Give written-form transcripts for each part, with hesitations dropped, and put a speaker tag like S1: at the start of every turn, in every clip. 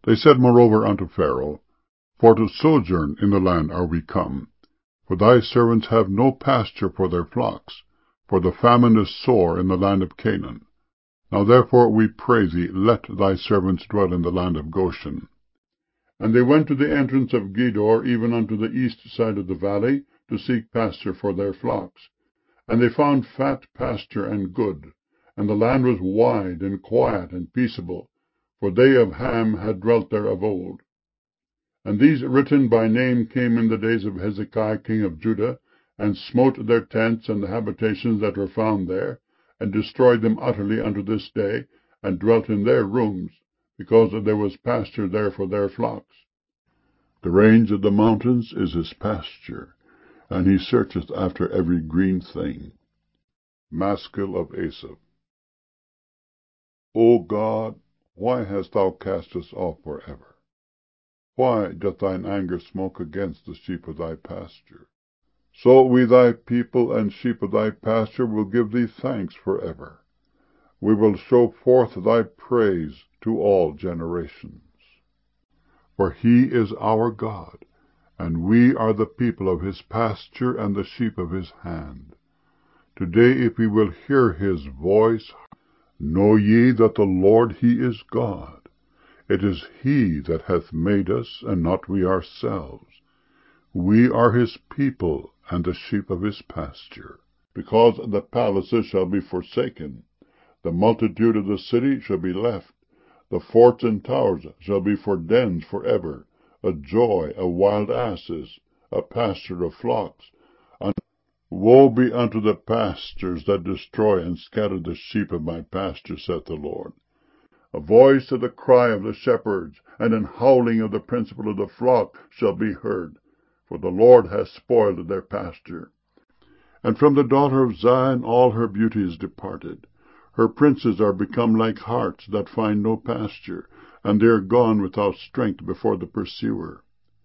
S1: They said moreover unto Pharaoh, For to sojourn in the land are we come, for thy servants have no pasture for their flocks, for the famine is sore in the land of Canaan. Now therefore, we pray thee, let thy servants dwell in the land of Goshen. And they went to the entrance of Gedor, even unto the east side of the valley, to seek pasture for their flocks. And they found fat pasture and good, and the land was wide and quiet and peaceable, for they of Ham had dwelt there of old. And these written by name came in the days of Hezekiah king of Judah, and smote their tents and the habitations that were found there, and destroyed them utterly unto this day, and dwelt in their rooms, because there was pasture there for their flocks. The range of the mountains is his pasture, and he searcheth after every green thing. Maskil of Asaph. O God, why hast thou cast us off forever? Why doth thine anger smoke against the sheep of thy pasture? So we thy people and sheep of thy pasture will give thee thanks forever. We will show forth thy praise to all generations. For he is our God, and we are the people of his pasture and the sheep of his hand. Today, if we will hear his voice, know ye that the Lord he is God. It is he that hath made us, and not we ourselves. We are his people, and the sheep of his pasture. Because the palaces shall be forsaken, the multitude of the city shall be left, the forts and towers shall be for dens forever, a joy of wild asses, a pasture of flocks. And woe be unto the pastors that destroy and scatter the sheep of my pasture, saith the Lord. A voice of the cry of the shepherds, and an howling of the principal of the flock shall be heard, for the Lord hath spoiled their pasture. And from the daughter of Zion all her beauty is departed. Her princes are become like harts that find no pasture, and they are gone without strength before the pursuer.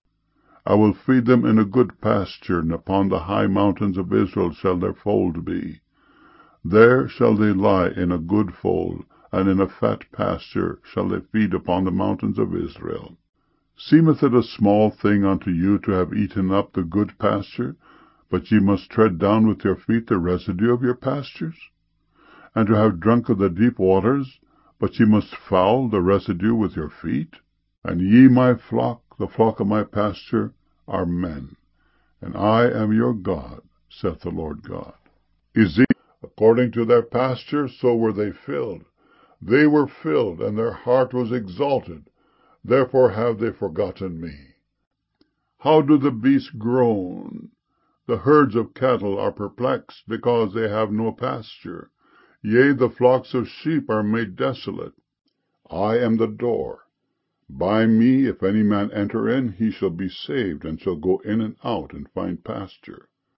S1: I will feed them in a good pasture, and upon the high mountains of Israel shall their fold be. There shall they lie in a good fold, and in a fat pasture shall they feed upon the mountains of Israel. Seemeth it a small thing unto you to have eaten up the good pasture, but ye must tread down with your feet the residue of your pastures? And to have drunk of the deep waters, but ye must foul the residue with your feet? And ye, my flock, the flock of my pasture, are men, and I am your God, saith the Lord God. Ezekiel, according to their pasture, so were they filled. They were filled, and their heart was exalted. Therefore have they forgotten me. How do the beasts groan? The herds of cattle are perplexed, because they have no pasture. Yea, the flocks of sheep are made desolate. I am the door. By me, if any man enter in, he shall be saved, and shall go in and out, and find pasture.